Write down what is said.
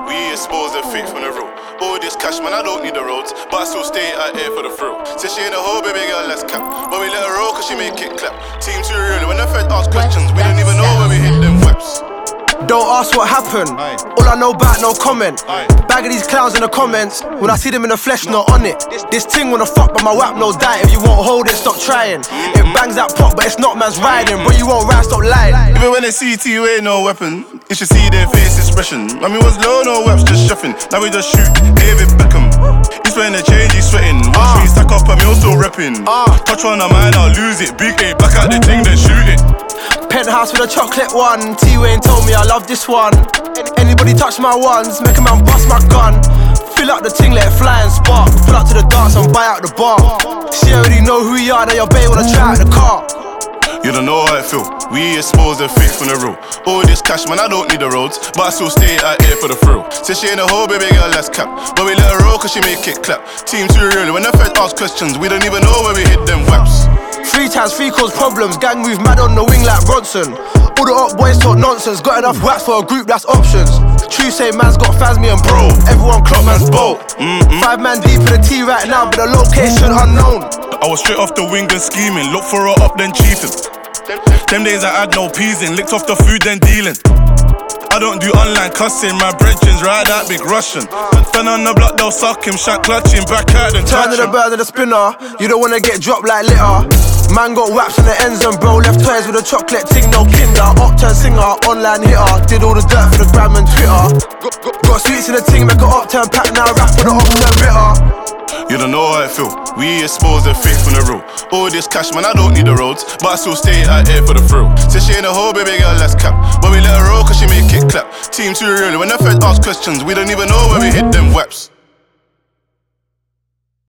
We expose the fake from the real. All this cash, man, I don't need the roads, but I still stay out here for the thrill. Says she ain't a hoe, baby girl, let's cap. But we let her roll cause she make it clap. Team too real, when the Fed ask questions, we don't even know where we hit them webs. Don't ask what happened. Aye. All I know about, no comment. Aye. Bag of these clowns in the comments. When I see them in the flesh, not on it. This ting wanna fuck, but my whap knows that. If you won't hold it, stop trying. It bangs that pop, but it's not man's riding. Bro, you won't ride, stop lying. Even when they see you ain't no weapon, you should see their face expression. I mean, was low, no webs, just shuffling. Now we just shoot David Beckham. He's wearing the change, he's sweating. Watch me stack up, I'm still repping. Touch on the mind, I'll lose it. Big A, back out the thing, then shoot it. Penthouse with a chocolate one. T-Wayne told me I love this one. Anybody touch my ones, make a man bust my gun. Fill up the ting, let it fly and spark. Pull up to the dance and buy out the bar. She already know who you are, now your bae wanna try out the car. You don't know how it feel. We expose the fake from the real. All this cash, man, I don't need the roads, but I still stay out here for the thrill. Says she ain't a hoe, baby girl, let's cap. But we let her roll cause she make it clap. Team too real, when the Fed ask questions, we don't even know where we hit them webs. 3 times 3 cause problems. Gang move mad on the wing like Bronson. All the up boys talk nonsense. Got enough wax for a group, that's options. True say man's got fans, me and bro. Everyone clock man's boat. 5 man deep in the T right now, but the location unknown. I was straight off the wing and scheming. Look for her up, then cheating. Them days I had no peas in. Licked off the food, then dealing. I don't do online cussing. My brethrens ride that big Russian. Stand on the block, they'll suck him. Shot clutching, back out and Turn to the bird and the spinner. You don't wanna get dropped like litter. Man got whaps on the ends and bro left toys with a chocolate ting, no kinder. Upturn singer, online hitter. Did all the dirt for the gram and Twitter. Got sweets in the ting, make a upturn pack now. Rap for the upturn bitter. You don't know how it feel. We expose the fake from the real. All this cash, man, I don't need the roads, but I still stay out here for the thrill. Says she ain't a hoe, baby girl, let's cap. But we let her roll cause she make it clap. Team too real, when the Fed ask questions, we don't even know where we hit them webs.